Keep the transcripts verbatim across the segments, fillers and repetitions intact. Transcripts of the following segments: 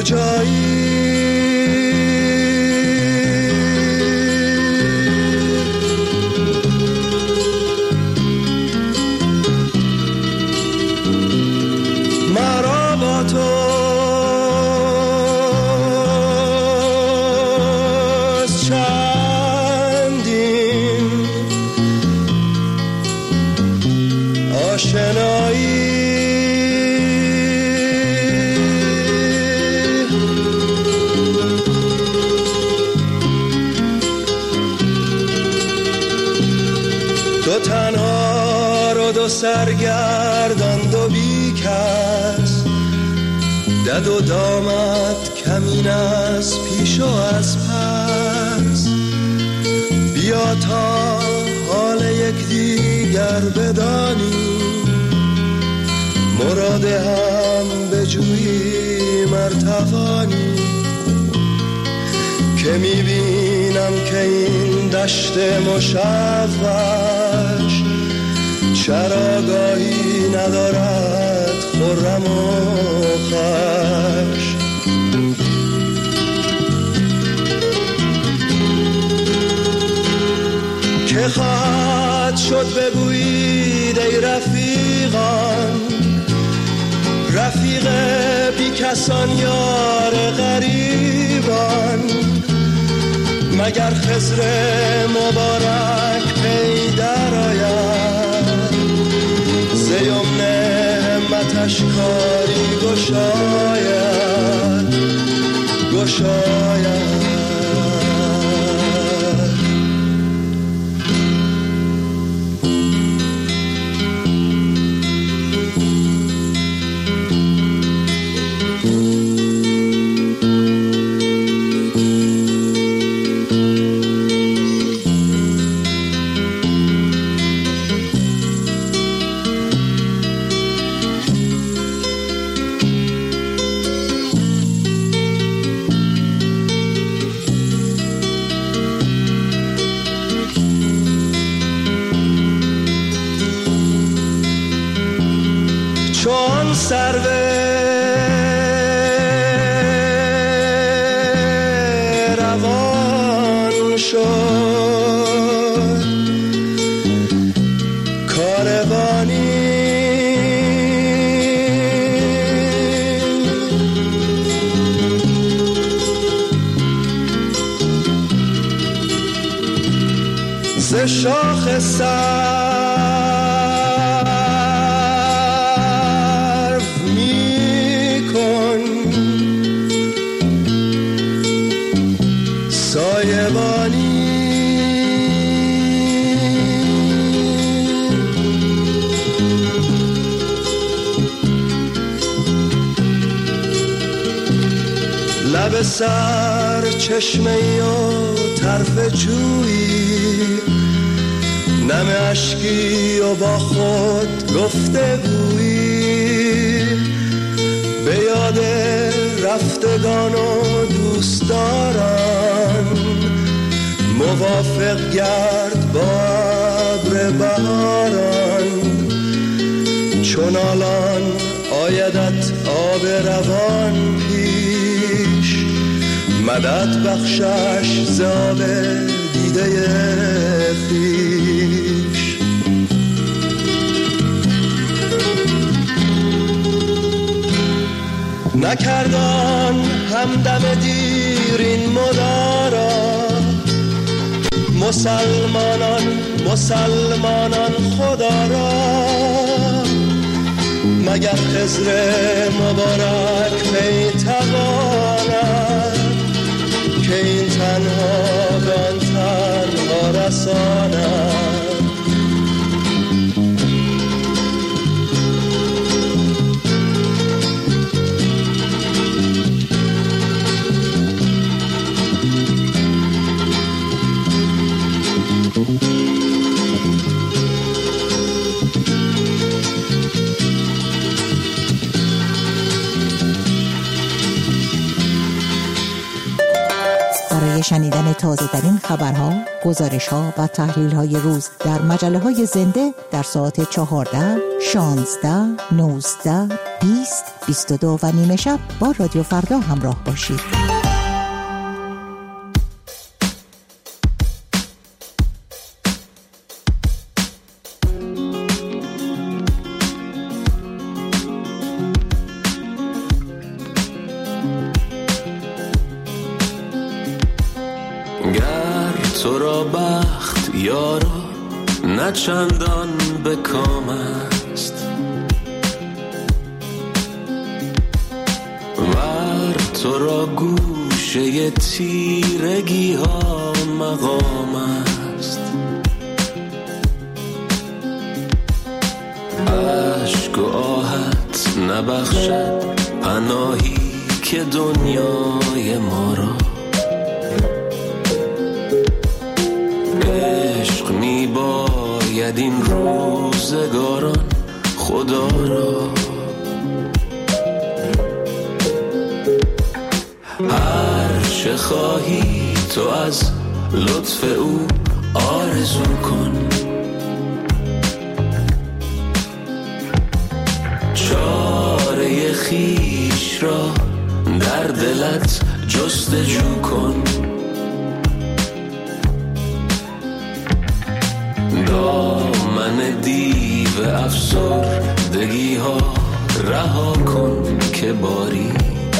کجایی؟ مرا با تو چندین آشنایی، دو تنها رو دو سرگردان دو بیکس، دد و دامت کمین از پیش و از پس، بیا تا حال یک دیگر بدانی، مراد هم بجویی مرتوانی، که میبینم که این دشت مشوش چراگاهی ندارد خرم و خوش. که خواهد شد بگویید ای رفیقان، رفیق بی کسان یار غریبان، مگر خضر مبارک پی در آید، ز یمن همتش کاری گشاید گشاید. چون سرو روان شد کاروانی، ز شاخ سر لب سر چشمه و طرف جویی، نم اشکی و با خود گفته گویی، به یاد رفتگان و دوستداران، موافق گرد با ابر بهاران، چون الان آیدت آب روان پیش، مدد بخشش ز آب دیده خویش. نکردان همدم دیر این مدارا، مسلمانان مسلمانان خدا را، مگر خضر مبارک می تواند، که این تنها به آن تنها رساند. برای شنیدن تازه ترین خبرها، گزارش‌ها و تحلیل‌های روز در مجله‌های زنده در ساعت چهارده، شانزده، نوزده بیست بیست و دو و نیمه شب با رادیو فردا همراه باشید. گر تو را بخت یارا نه چندان به کام است، ور تو را گوشه تیرگی ها مقام است، عشق و آهت نبخشد پناهی که دنیای ما را، عشق می باید این روزگاران خدا را، هر چه خواهی تو از لطف او آرزو کن، چاره خویش را در دلت جستجو کن، دامن دیو افسردگی ها رها کن که باری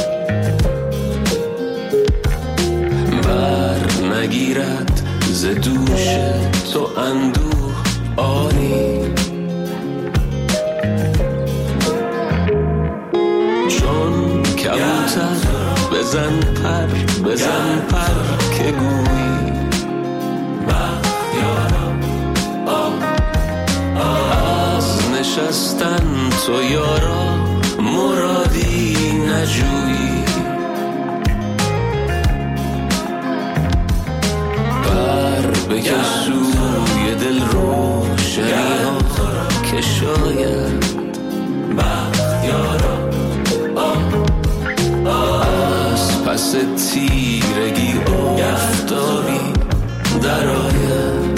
بر نگیرد ز دوش تو اندوه آری، چون کبوتر بزن پر بزن پر که گویی از نشستن تو یارا مرادی نجویی، بر بکش سوی دل روشنی ها که شاید بختیارا از پس تیرگی آفتابی در آید.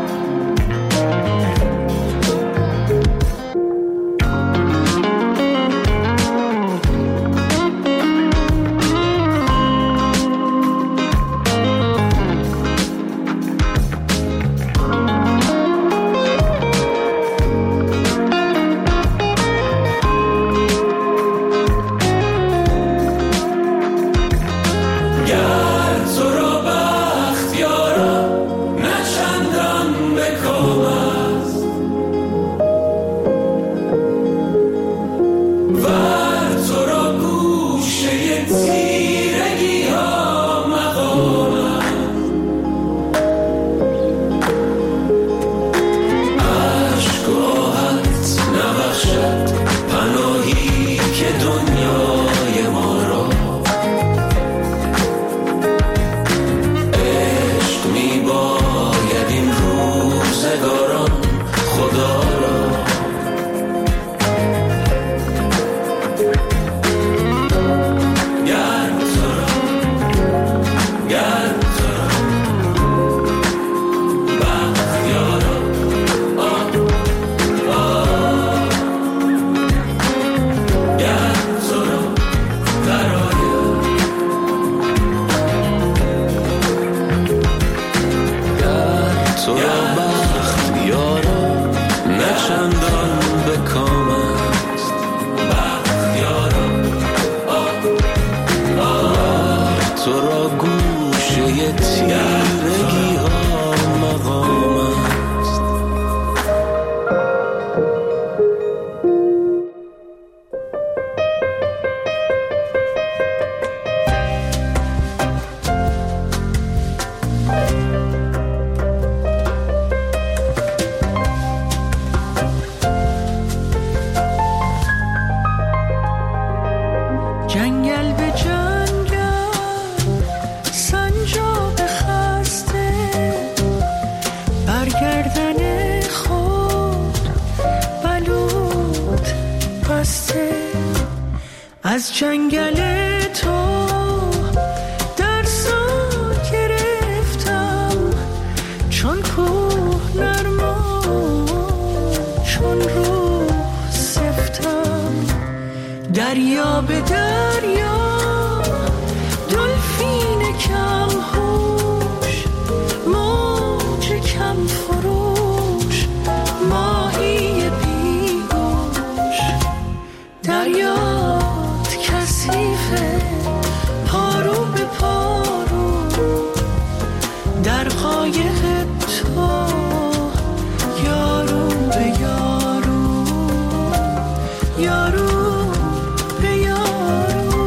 از جنگل تو در سان گرفتم، چون کوه نرما چون روح سفتم، یا به دریا دلفین کم هوش، موج کم فروش، ماهی بیگوش. دریات کثیفه پارو به پارو، در قایق تو یارو به یارو، یارو به یارو.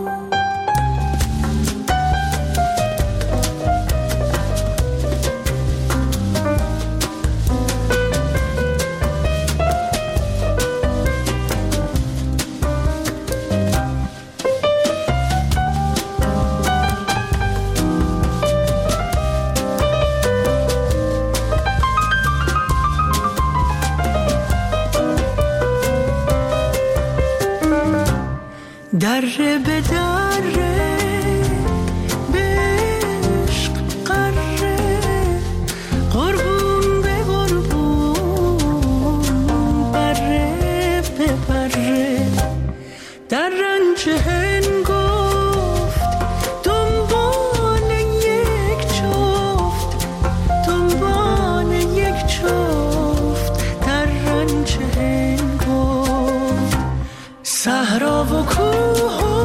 دره به دره به عشق قره، قربون به قربون، بره به بره. در رنج هنگفت دنبال یک جفت، دنبال یک جفت. در رنج هنگفت صحرا و کوه و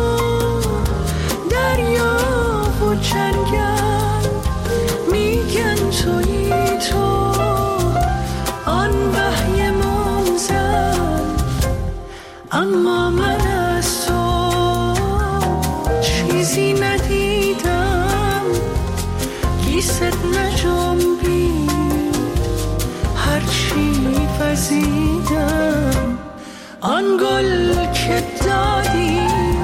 دریا و جنگل، میگن تویی تو آن وحی منزل. اما من از تو چیزی ندیدم، گیست نجنبید هرچی وزیدم. آن گل که دادی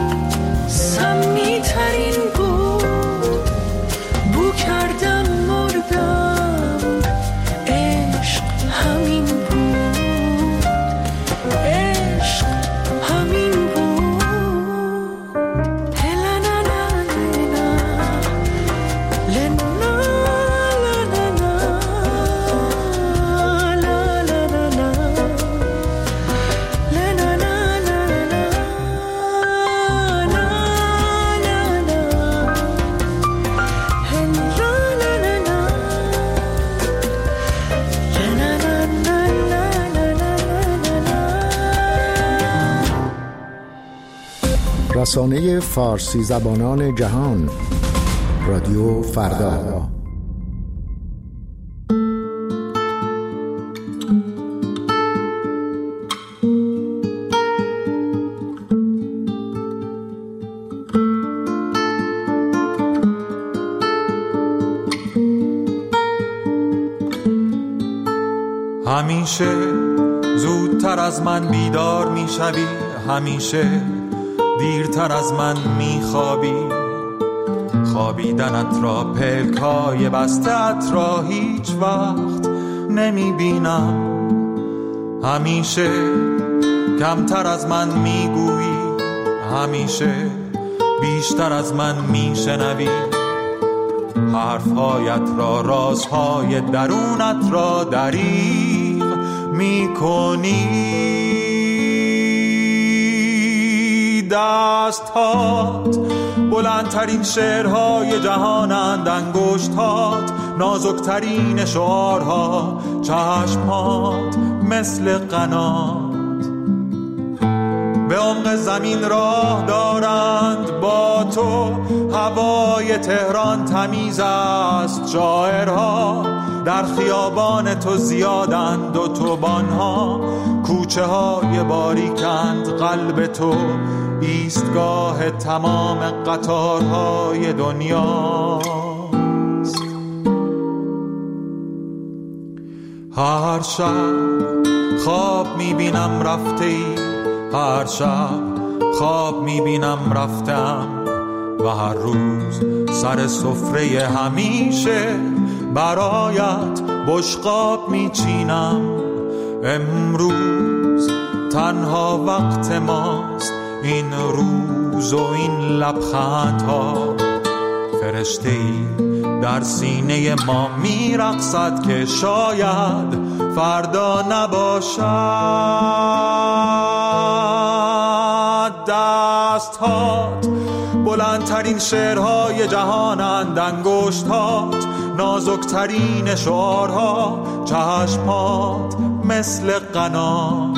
سمی ترین بود، بو کردم مردم، عشق همین بود، عشق همین بود. هلا لا لا لا لا لا لا لا لا. رسانه فارسی زبانان جهان، رادیو فردا. همیشه زودتر از من بیدار میشوی، همیشه دیرتر از من میخوابی. خوابیدنت را پلکای بسته‌ات را هیچ وقت نمیبینم. همیشه کمتر از من میگویی، همیشه بیشتر از من میشنوی. حرفهایت را، رازهای درونت را دریغ میکنی. دست‌هات بلندترین شعرهای جهانند، انگشت‌هات نازکترین شعارها، چشم‌هات مثل قنات به عمق زمین راه دارند. با تو هوای تهران تمیز است، شاعرها در خیابان تو زیادند، اتوبان‌ها کوچه های باریکند. قلب تو ایستگاه تمام قطارهای دنیاست. هر شب خواب میبینم رفته ای، هر شب خواب میبینم رفتم، و هر روز سر سفره همیشه برایت بشقاب میچینم. امروز تنها وقت ماست، این روز و این لبخندها. فرشته‌ای در سینه ما میرقصد که شاید فردا نباشد. هات، بلندترین شعرهای جهانند انگشتات، نازکترین شعارها چشمات مثل قنات.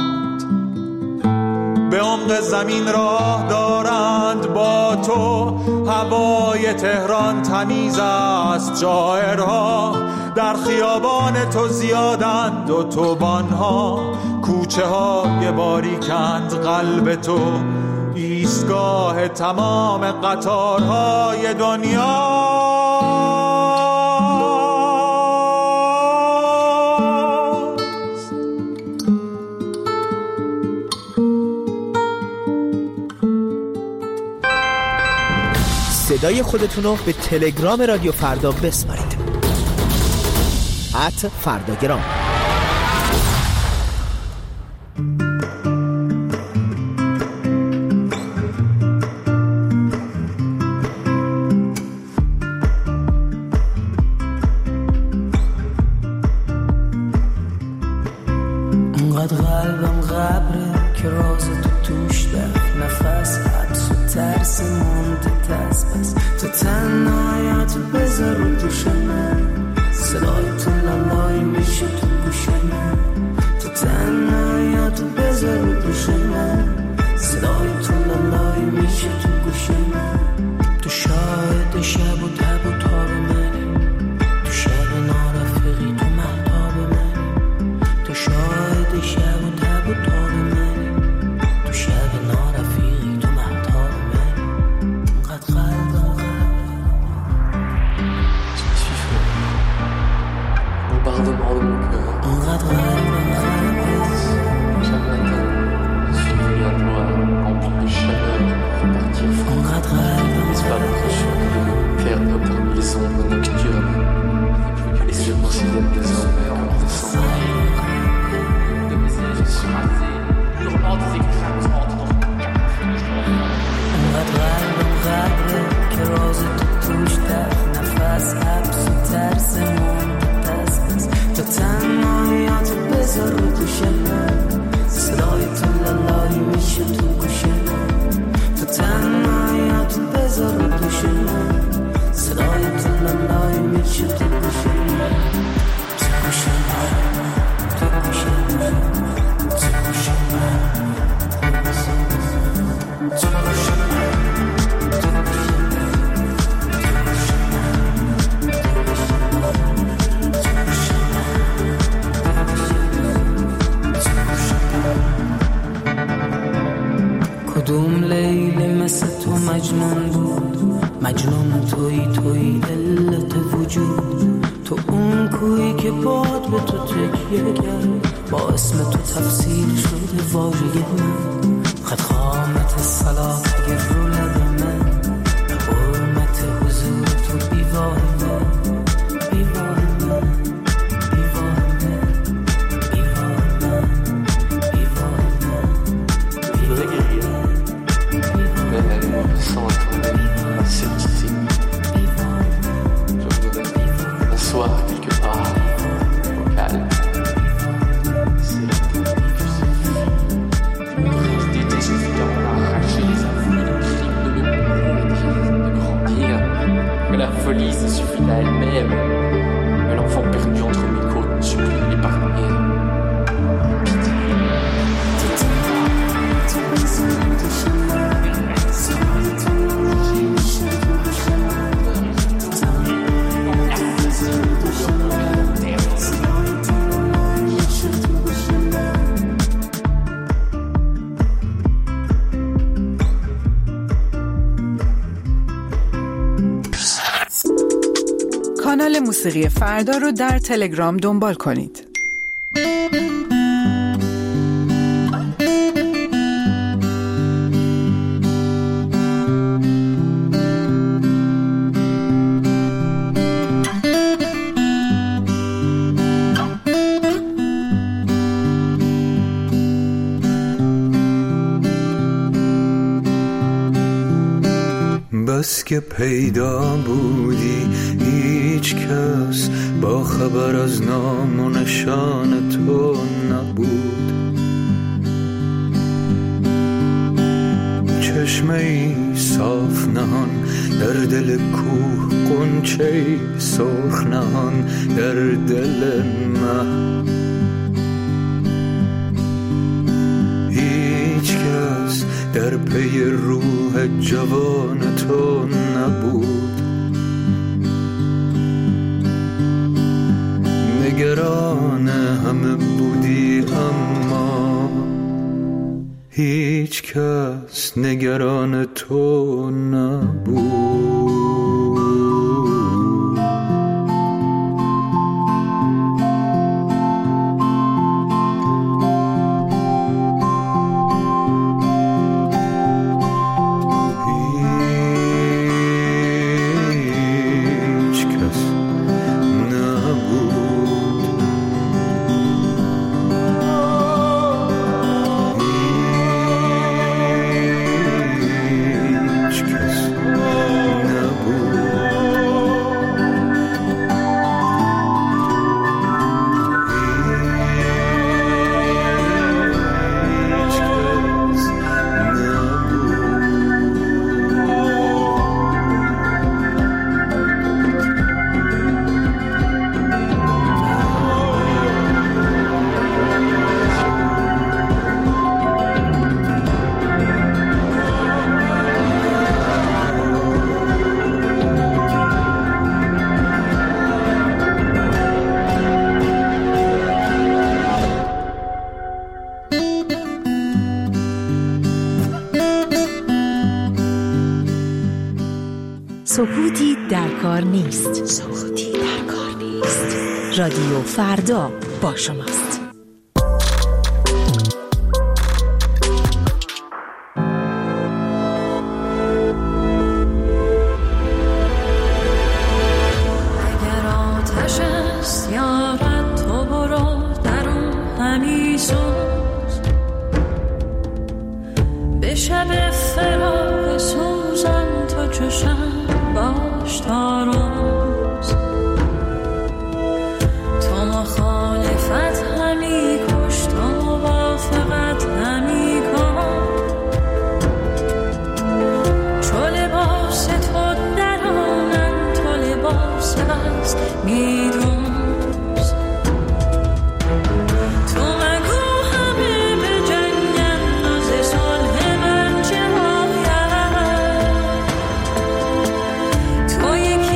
به عمق زمین راه دارند با تو، هوای تهران تمیز است جایرها، در خیابان تو زیادند و توبانها، کوچه های باریکند قلب تو، ایستگاه تمام قطارهای دنیا. صدای خودتون رو به تلگرام رادیو فردا بسپارید. ات فرداگرام. انقدر قلبم غبره که راز تو توش دفت، نفس حبس و ترس مونده تست، بس تو تنهایت بذار رو دوش من، صدای تو لالای میشه تو گوش من، تو تنهایت بذار رو دوش من، صدای تو لالای میشه تو گوش من، تو شاهد شب و تب و تاب منی، تو شب نارفقی تو مهتاب منی، تو شاهد شب و تب و تاب منی، تو شب نارفقی تو مهتاب منی. انقدر قلبم bombardement de mon cœur. Chaque matin, je suis venu à toi, rempli de chaleur, repartir fort. Disparaître sur le perdre parmi les ombres nocturnes. Et je considère désormais comme des cendres. De mes yeux, je suis rasé, hurlant des éclatants dans mon تو تنهایت بذار رو دوش من، صدای تو لالایی میشه تو گوش من، تو تنهایت بذار رو دوش من، صدای تو لالایی میشه تو گوش من، تو گوش من، تو گوش من، تو گوش من، تو گوش من. کدوم لیلی مثل تو مجنون بود، مجنون توی توی علت وجود، تو اون کویی که باد به تو تکیه کرد، با اسم تو تفسیر شده واژه من، خط خامت صلات اگر رو لب من، حرمت حضور تو بیواه من، بیواه من، بیواه من، بیواه من، بیواه من. Même sans attendre un scepticisme, je voudrais m'asseoir quelque part au calme. C'est la d'idées suffisamment arracher les avoues de crimes de me de grandir. Que la folie se suffit à elle-même. Que l'enfant perdu entre mes côtes me supplie d'épargner. کانال موسیقی فردا رو در تلگرام دنبال کنید. بس که پیدا بودی هیچ کس با خبر از نام و نشان تو نبود، چشمه صاف نهان در دل کوه، غنچه سرخ نهان در دل من. هیچ کس در پی روح جوان تو نبود، نگران همه بودی اما هیچ کس نگران تو نبود. سکوتی در کار نیست. سکوتی در کار نیست. رادیو فردا با شماست. اگر آتش است یارد تو برو در اون همی سوز، به شب فراق سوزان تو چشم باش تا روز. تو مخالفت همی کش، تو موافقت همی کن، چو لباس تو درانن تو لباس است میدوز. تو مگو همه به جنگن و ز صلح من چه باید، تو یکی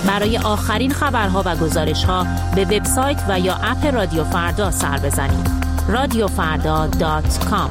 برای آخرین خبرها و گزارش‌ها به وبسایت و یا اپ رادیو فردا سر بزنید. رادیو فردا دات کام.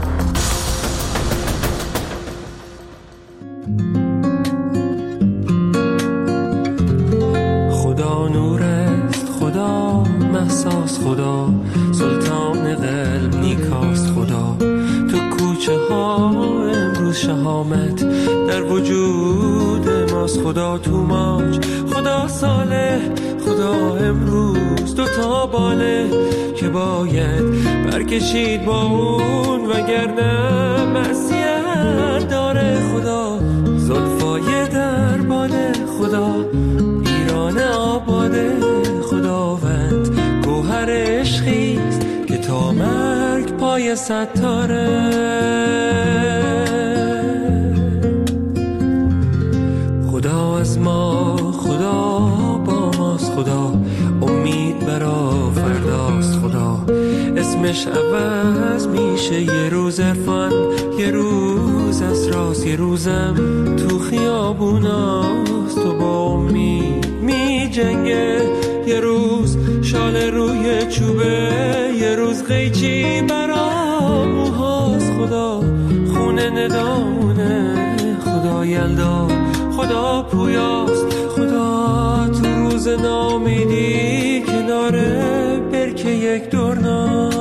خدا نور است، خدا محساس، خدا سلطان قلب نیکاست، خدا تو کوچه ها امروز شهامت در وجود ماست، خدا تو موج، خدا صالح، خدا امروز دو تا باله که باید برکشید با اون وگرنه معصیت داره، خدا زلفای در باله، خدا ایران آباده، خداوند گوهر عشقیست که تا مرگ پای ستاره، خدا از ما، خدا با ماست، خدا امید برا فرداست، خدا اسمش عوض میشه، یه روز عرفان، یه روز اسراس، یه روزم تو خیابوناست، تو با امید می جنگه، یه روز شال روی چوبه، یه روز قیچی برا موهاست، خدا خونه ندامونه، خدا یلدا، خدا پویاست، خدا تو روز نامیدی کناره برکه یک دورناست.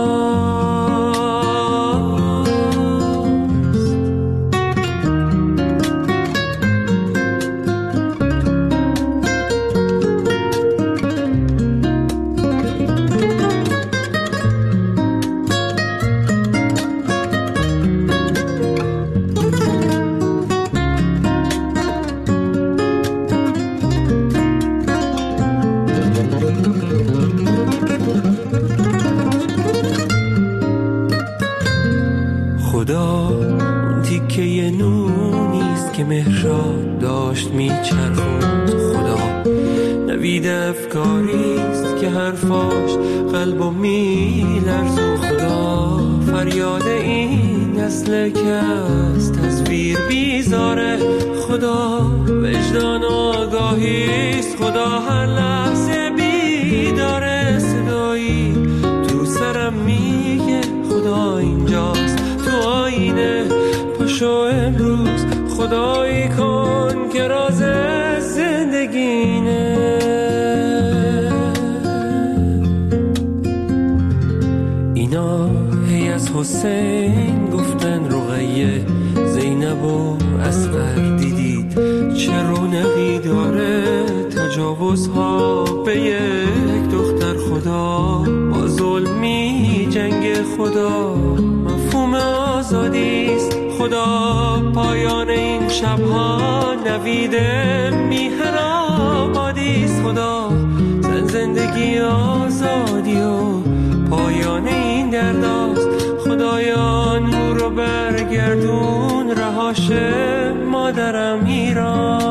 خدا اون تیکه نونیست که مهرشاد داشت میچرخوند، خدا نوید افکاریست که حرفاش قلبو میلرزون، خدا فریاد این نسل که از تصویر بیزاره، خدا وجدان و آگاهیست، خدا هر لحظه بیداره، صدایی تو سرم میگه خدا اینجاست، تو آینه پاشو امروز خدایی کن که راز زندگینه، اینا هی از حسین گفتن رقیه، زینب و اصغر دیدید چه رونقی داره، تجاوزها به یک دختر، خدا با ظلمی جنگ، خدا مفهوم آزادیست، خدا پایان این شبها نوید میهن آبادیست، خدا زن زندگی آزادی و پایان این درداست، خدایا نور رو برگردون رهاش مادرم ایران.